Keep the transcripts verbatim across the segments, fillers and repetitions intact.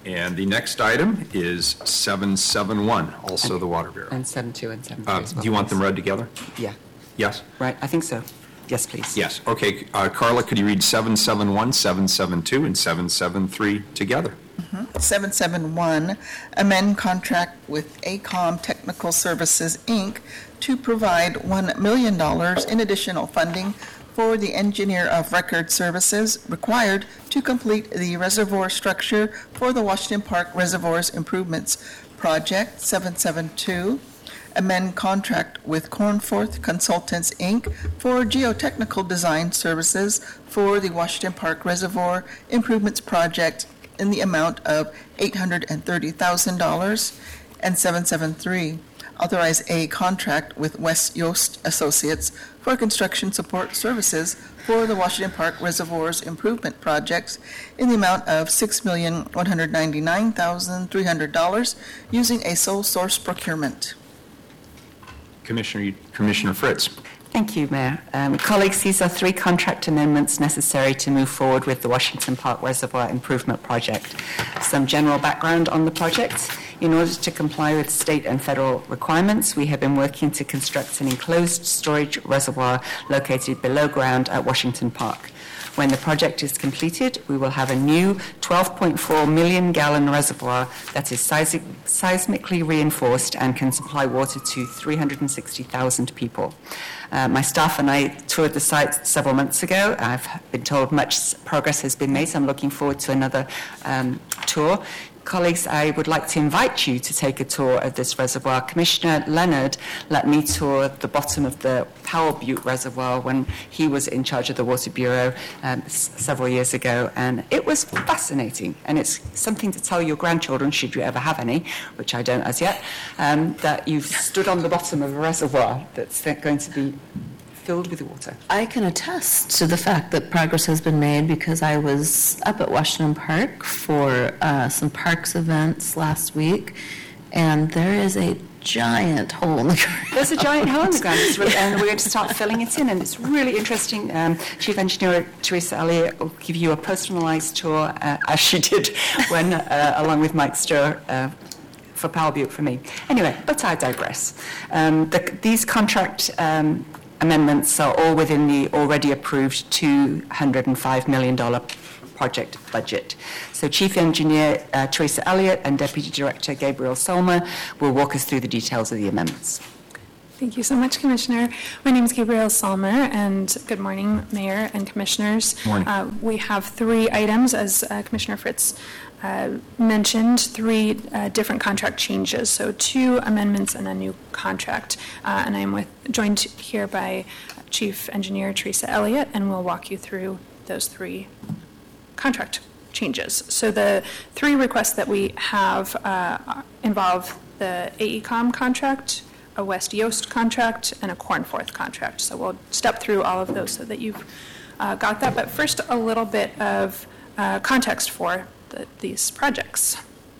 And the next item is seven seven one, also and, the Water Bureau. And seven two and seven three uh, as well. Do you want them read together? Yeah. Yes? Right, I think so. Yes, please. Yes. Okay, uh, Carla, could you read seven seven one, seven seven two, and seven seven three together? Mm-hmm. seven seven one, amend contract with AECOM Technical Services, Incorporated to provide one million dollars in additional funding for the engineer of record services required to complete the reservoir structure for the Washington Park Reservoirs Improvements Project. Seven seven two, amend contract with Cornforth Consultants, Incorporated for geotechnical design services for the Washington Park Reservoir Improvements Project in the amount of eight hundred thirty thousand dollars. And seven seven three, authorize a contract with West Yost Associates for construction support services for the Washington Park Reservoirs Improvement Projects in the amount of six million one hundred ninety-nine thousand three hundred dollars using a sole source procurement. Commissioner, Commissioner Fritz. Thank you, Mayor. Um, colleagues, these are three contract amendments necessary to move forward with the Washington Park Reservoir Improvement Project. Some general background on the project. In order to comply with state and federal requirements, we have been working to construct an enclosed storage reservoir located below ground at Washington Park. When the project is completed, we will have a new twelve point four million gallon reservoir that is seismic, seismically reinforced and can supply water to three hundred sixty thousand people. Uh, my staff and I toured the site several months ago. I've been told much progress has been made, so I'm looking forward to another um, tour. Colleagues, I would like to invite you to take a tour of this reservoir. Commissioner Leonard let me tour the bottom of the Powell Butte Reservoir when he was in charge of the Water Bureau um, s- several years ago, and it was fascinating. And it's something to tell your grandchildren, should you ever have any, which I don't as yet, um, that you've stood on the bottom of a reservoir that's going to be filled with water. I can attest to the fact that progress has been made because I was up at Washington Park for uh, some parks events last week, and there is a giant hole in the ground. There's a giant hole in the ground, it's really, and we're going to start filling it in, and it's really interesting. Um, Chief Engineer Teresa Elliott will give you a personalised tour, uh, as she did when, uh, along with Mike Sturr, uh, for Powell Butte for me. Anyway, but I digress. Um, the, these contract um, amendments are all within the already approved two hundred five million dollars project budget. So Chief Engineer uh, Teresa Elliott and Deputy Director Gabriel Solmer will walk us through the details of the amendments. Thank you so much, Commissioner. My name is Gabrielle Salmer, and good morning, Mayor and Commissioners. Morning. Uh, we have three items, as uh, Commissioner Fritz uh, mentioned, three uh, different contract changes, so two amendments and a new contract. Uh, and I'm with, joined here by Chief Engineer Teresa Elliott, and we'll walk you through those three contract changes. So the three requests that we have uh, involve the AECOM contract, a West Yost contract, and a Cornforth contract. So we'll step through all of those so that you've uh, got that. But first, a little bit of uh, context for the, these projects.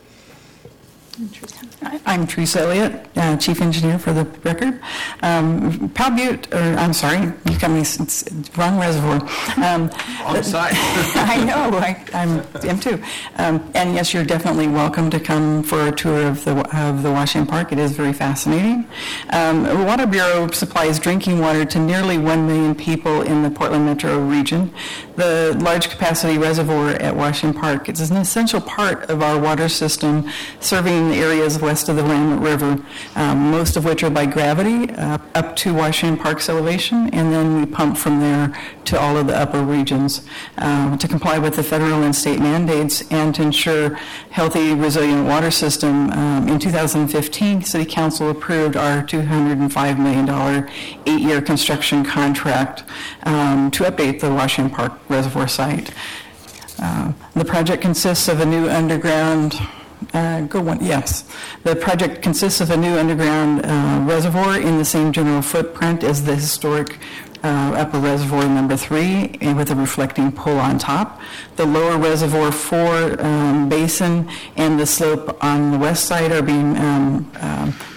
I'm Teresa Elliott, uh, Chief Engineer for the record. Um, Powell Butte, or I'm sorry, you got me, it's wrong reservoir. Um, On the side. I know, I, I'm, am too. Um, and yes, you're definitely welcome to come for a tour of the of the Washington Park. It is very fascinating. Um, the Water Bureau supplies drinking water to nearly one million people in the Portland metro region. The large capacity reservoir at Washington Park is an essential part of our water system, serving the areas west of the Willamette River, um, most of which are by gravity uh, up to Washington Park's elevation, and then we pump from there to all of the upper regions um, to comply with the federal and state mandates and to ensure healthy, resilient water system. Um, in two thousand fifteen, City Council approved our two hundred five million dollars eight-year construction contract um, to update the Washington Park Reservoir site. Uh, the project consists of a new underground Uh, go one, yes. The project consists of a new underground uh, reservoir in the same general footprint as the historic uh, upper reservoir number three, and with a reflecting pool on top. The lower reservoir four um, basin and the slope on the west side are being um, um,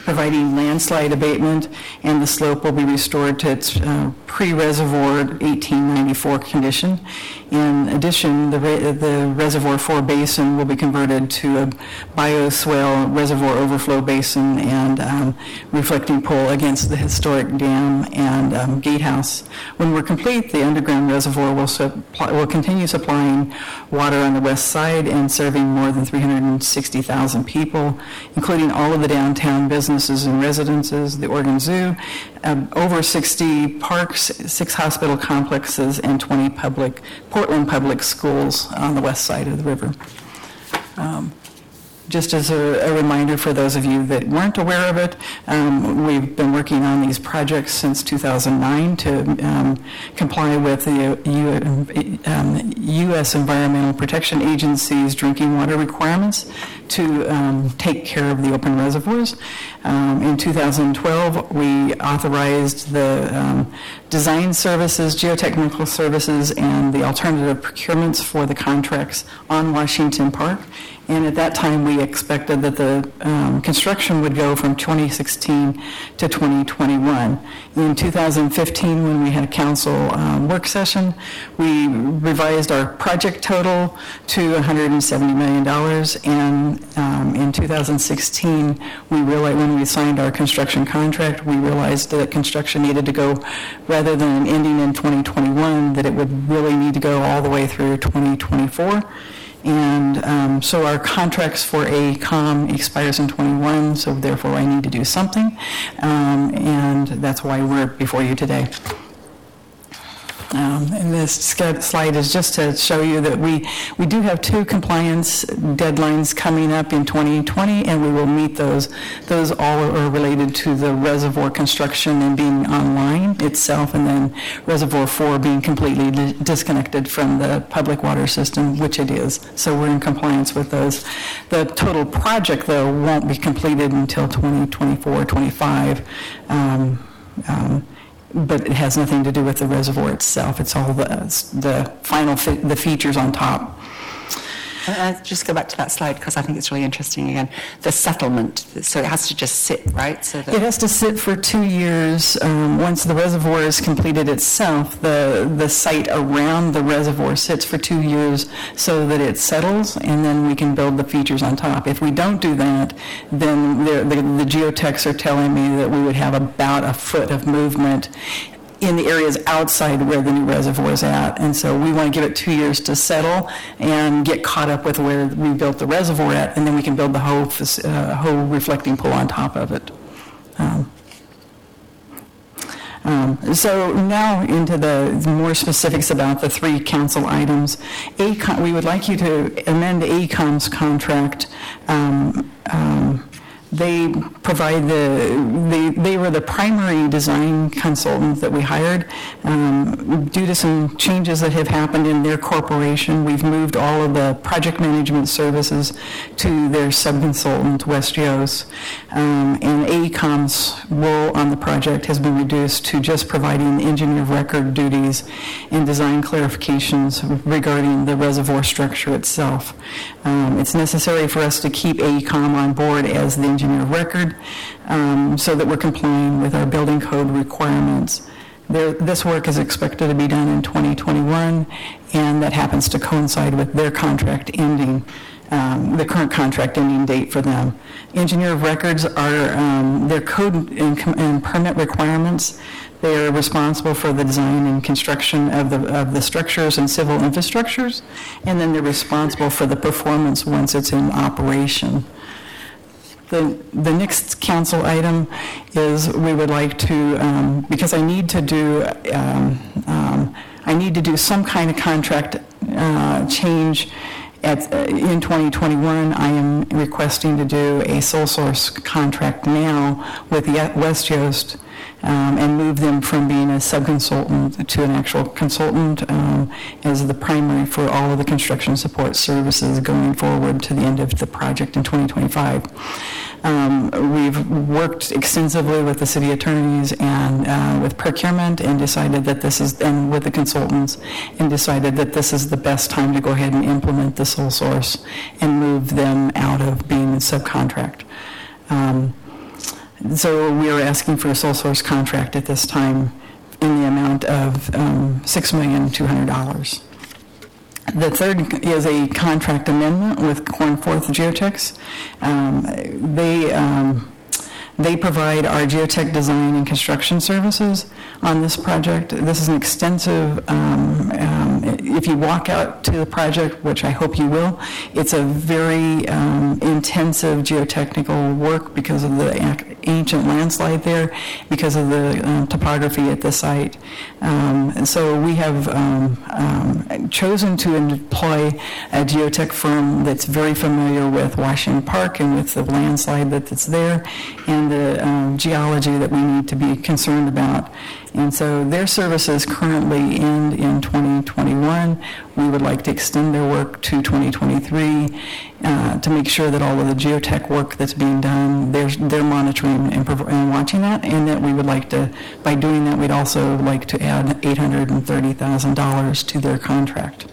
providing landslide abatement, and the slope will be restored to its uh, pre-reservoir eighteen ninety-four condition. In addition, the, re- the Reservoir four basin will be converted to a bioswale reservoir overflow basin and um, reflecting pool against the historic dam and um, gatehouse. When we're complete, the underground reservoir will, supply, will continue supplying water on the west side and serving more than three hundred sixty thousand people, including all of the downtown businesses and residences, the Oregon Zoo, um, over sixty parks, six hospital complexes, and twenty public Portland public schools on the west side of the river. Um, Just as a, a reminder for those of you that weren't aware of it, um, we've been working on these projects since two thousand nine to um, comply with the U, um, U S Environmental Protection Agency's drinking water requirements to um, take care of the open reservoirs. Um, in two thousand twelve, we authorized the um, design services, geotechnical services, and the alternative procurements for the contracts on Washington Park. And at that time, we expected that the um, construction would go from twenty sixteen to twenty twenty-one. In two thousand fifteen, when we had a council um, work session, we revised our project total to one hundred seventy million dollars. And um, in two thousand sixteen, we realized when we signed our construction contract, we realized that construction needed to go, rather than ending in twenty twenty-one, that it would really need to go all the way through twenty twenty-four. And um, so our contracts for A COM expires in twenty-one, so therefore I need to do something, um, and that's why we're before you today. Um, and this slide is just to show you that we, we do have two compliance deadlines coming up in twenty twenty, and we will meet those. Those all are related to the reservoir construction and being online itself, and then Reservoir four being completely di- disconnected from the public water system, which it is. So we're in compliance with those. The total project, though, won't be completed until twenty twenty-four, twenty-five. Um, um, but it has nothing to do with the reservoir itself. It's all the, the final, fe- the features on top. Uh, just go back to that slide because I think it's really interesting again. The settlement, so it has to just sit, right? So that It has to sit for two years. Um, once the reservoir is completed itself, the, the site around the reservoir sits for two years so that it settles, and then we can build the features on top. If we don't do that, then the, the, the geotechs are telling me that we would have about a foot of movement in the areas outside where the new reservoir is at. And so we want to give it two years to settle and get caught up with where we built the reservoir at, and then we can build the whole, uh, whole reflecting pool on top of it. Um, Um, so now into the more specifics about the three council items. A C O M, we would like you to amend A C O M's contract. Um, um, They provide the, they, they were the primary design consultant that we hired. Um, due to some changes that have happened in their corporation, we've moved all of the project management services to their subconsultant, West Yost. Um, and A C O M's role on the project has been reduced to just providing engineer of record duties and design clarifications regarding the reservoir structure itself. Um, it's necessary for us to keep A C O M on board as the engineer of record um, so that we're complying with our building code requirements. There, this work is expected to be done in twenty twenty-one, and that happens to coincide with their contract ending, um, the current contract ending date for them. Engineer of records are um, their code and, and permit requirements. They are responsible for the design and construction of the of the structures and civil infrastructures, and then they're responsible for the performance once it's in operation. The, the next council item is we would like to, um, because I need to do, um, um, I need to do some kind of contract uh, change at, uh, in twenty twenty-one. I am requesting to do a sole source contract now with West Yost um, and move them from being a subconsultant to an actual consultant um, as the primary for all of the construction support services going forward to the end of the project in twenty twenty-five. Um, we've worked extensively with the city attorneys and uh, with procurement and decided that this is, and with the consultants, and decided that this is the best time to go ahead and implement the sole source and move them out of being a subcontract. Um, So we are asking for a sole source contract at this time in the amount of um, six million two hundred dollars. The third is a contract amendment with Cornforth Geotechs. Um, They, um, they provide our geotech design and construction services on this project. This is an extensive, um, um, if you walk out to the project, which I hope you will, it's a very um, intensive geotechnical work because of the ac- ancient landslide there, because of the um, topography at the site. Um, and so we have um, um, chosen to employ a geotech firm that's very familiar with Washington Park and with the landslide that- that's there, and the um, geology that we need to be concerned about. And so their services currently end in twenty twenty-one. We would like to extend their work to twenty twenty-three uh, to make sure that all of the geotech work that's being done, they're, they're monitoring and, prov- and watching that, and that we would like to, by doing that, we'd also like to add eight hundred thirty thousand dollars to their contract.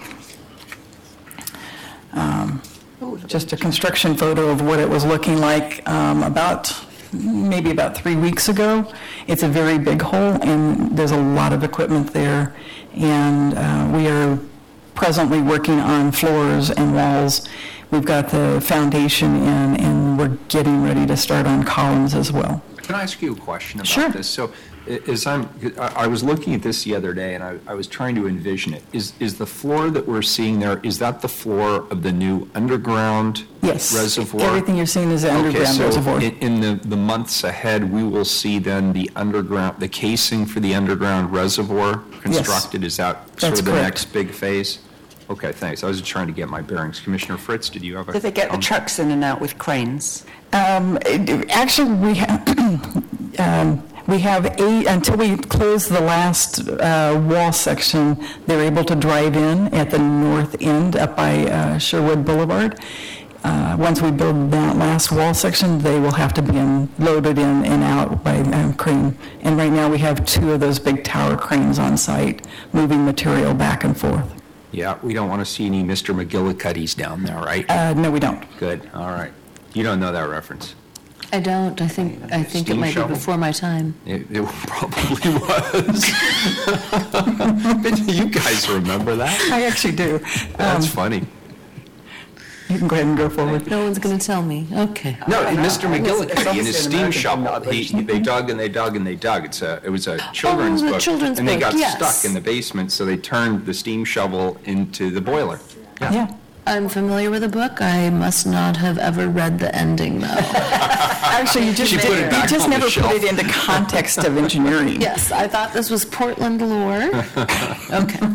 Um, just a construction photo of what it was looking like um, about maybe about three weeks ago. It's a very big hole, and there's a lot of equipment there, and uh, we are presently working on floors and walls. We've got the foundation in, and we're getting ready to start on columns as well. Can I ask you a question about Sure. this? So, i- as I'm, I I was looking at this the other day, and I, I was trying to envision it. Is is the floor that we're seeing there? Is that the floor of the new underground Yes. reservoir? Everything you're seeing is the underground okay, reservoir. so in, in the the months ahead, we will see then the underground, the casing for the underground reservoir constructed. Is that sort That's of the correct. next big phase? Okay, thanks. I was just trying to get my bearings. Commissioner Fritz, did you have a? Do they get the comment? trucks in and out with cranes? Um, it- Actually, we have, um, we have eight, until we close the last uh, wall section, they're able to drive in at the north end up by uh, Sherwood Boulevard. Uh, Once we build that last wall section, they will have to be in- loaded in and out by um, crane. And right now, we have two of those big tower cranes on site, moving material back and forth. Yeah, we don't want to see any Mister McGillicuddies down there, right? Uh, No, we don't. Good, all right. You don't know that reference? I don't, I think, I think it Steam might be shovel? before my time. It, it probably was. But you guys remember that? I actually do. That's Um, funny. You can go ahead and go forward. No one's going to tell me, okay. No, and Mister I guess it's McGillicuddy and obviously his an steam American shovel, thing, he, he- they dug and they dug and they dug. It's a, it was a children's the book. children's And they book, got yes. stuck in the basement, so they turned the steam shovel into the boiler. Yeah. I'm familiar with the book. I must not have ever read the ending, though. Actually, you just, She put it you back just on the never shelf. put it into context of engineering. Yes, I thought this was Portland lore. Okay.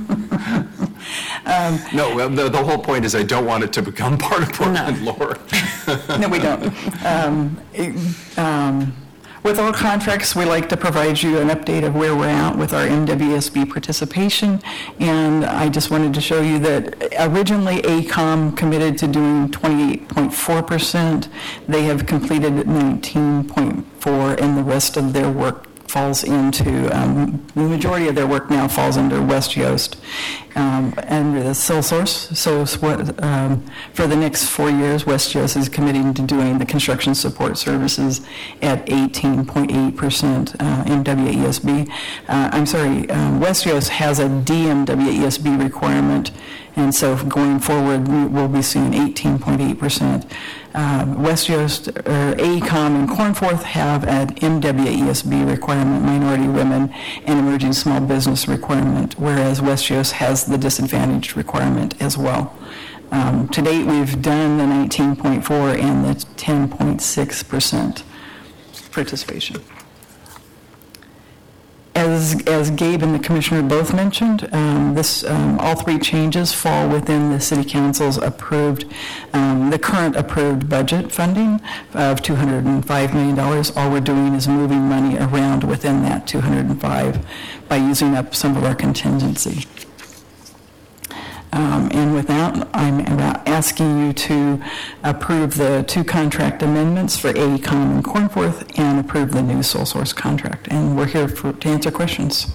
No, well, the, the whole point is I don't want it to become part of Portland lore. No, we don't. Um, it- um, With all contracts, we like to provide you an update of where we're at with our M W S B participation. And I just wanted to show you that originally AECOM committed to doing twenty-eight point four percent. They have completed nineteen point four, and the rest of their work falls into, um, the majority of their work now falls under West Yost um, under the sole source. So it's what, um, for the next four years, West Yost is committing to doing the construction support services at eighteen point eight percent uh, M W E S B. Uh, I'm sorry, um, West Yost has a D M W E S B requirement, and so going forward, we will be seeing eighteen point eight percent. Uh, West Yost, or AECOM and Cornforth have an M W E S B requirement, minority women and emerging small business requirement, whereas West Yost has the disadvantaged requirement as well. Um, To date, we've done the nineteen point four and the ten point six percent participation. As, as Gabe and the Commissioner both mentioned, um, this, um, all three changes fall within the City Council's approved, um, the current approved budget funding of two hundred five million dollars. All we're doing is moving money around within that two hundred five by using up some of our contingency. Um, And with that, I'm asking you to approve the two contract amendments for AECOM and Cornforth and approve the new sole source contract. And we're here for, to answer questions.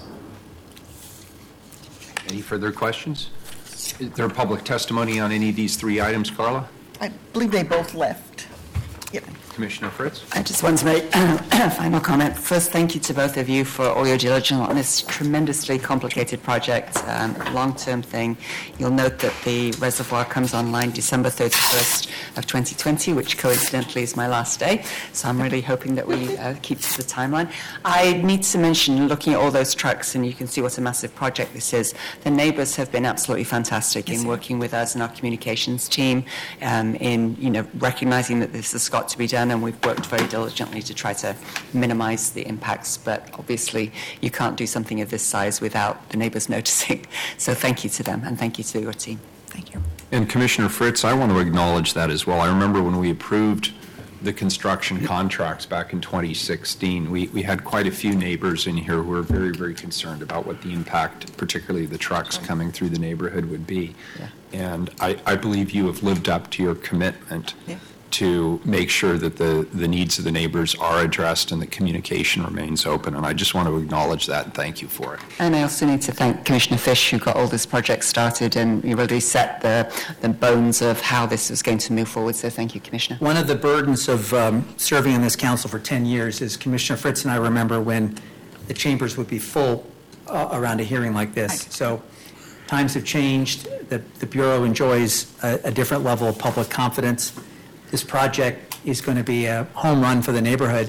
Any further questions? Is there public testimony on any of these three items, Carla? I believe they both left. Yep. Commissioner Fritz? I just want to make a final comment. First, thank you to both of you for all your diligence on this tremendously complicated project, um, long-term thing. You'll note that the reservoir comes online December thirty-first of twenty twenty, which coincidentally is my last day. So I'm really hoping that we uh, keep to the timeline. I need to mention, looking at all those trucks, and you can see what a massive project this is, the neighbors have been absolutely fantastic in working with us and our communications team um, in, you know, recognizing that this has got to be done, and we've worked very diligently to try to minimize the impacts, but obviously you can't do something of this size without the neighbors noticing. So thank you to them, and thank you to your team. Thank you. And Commissioner Fritz, I want to acknowledge that as well. I remember when we approved the construction contracts back in twenty sixteen, we, we had quite a few neighbors in here who were very, very concerned about what the impact, particularly the trucks coming through the neighborhood, would be. Yeah. And I, I believe you have lived up to your commitment Yeah. to make sure that the, the needs of the neighbors are addressed and that communication remains open. And I just want to acknowledge that and thank you for it. And I also need to thank Commissioner Fish, who got all this project started and you really set the, the bones of how this was going to move forward. So thank you, Commissioner. One of the burdens of um, serving on this council for ten years is Commissioner Fritz and I remember when the chambers would be full uh, around a hearing like this. So times have changed. The, the Bureau enjoys a, a different level of public confidence. This project is going to be a home run for the neighborhood.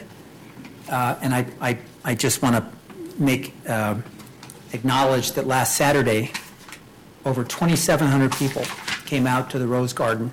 Uh, and I, I, I just want to make, uh, acknowledge that last Saturday, over twenty-seven hundred people came out to the Rose Garden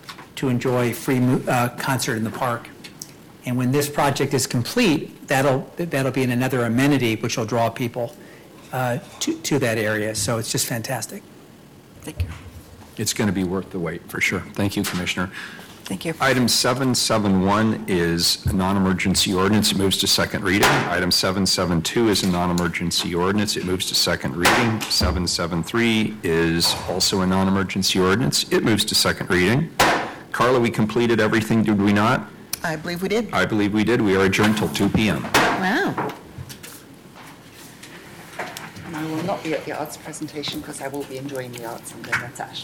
to enjoy a free uh, concert in the park. And when this project is complete, that'll, that'll be another amenity which will draw people uh, to, to that area. So it's just fantastic. Thank you. It's going to be worth the wait, for sure. Thank you, Commissioner. Thank you. Item seven seven one is a non-emergency ordinance. It moves to second reading. Item seven seven two is a non-emergency ordinance. It moves to second reading. seven seven three is also a non-emergency ordinance. It moves to second reading. Carla, we completed everything, did we not? I believe we did. I believe we did. We are adjourned till two p.m. Wow. And I will not be at the arts presentation because I will be enjoying the arts under Natasha.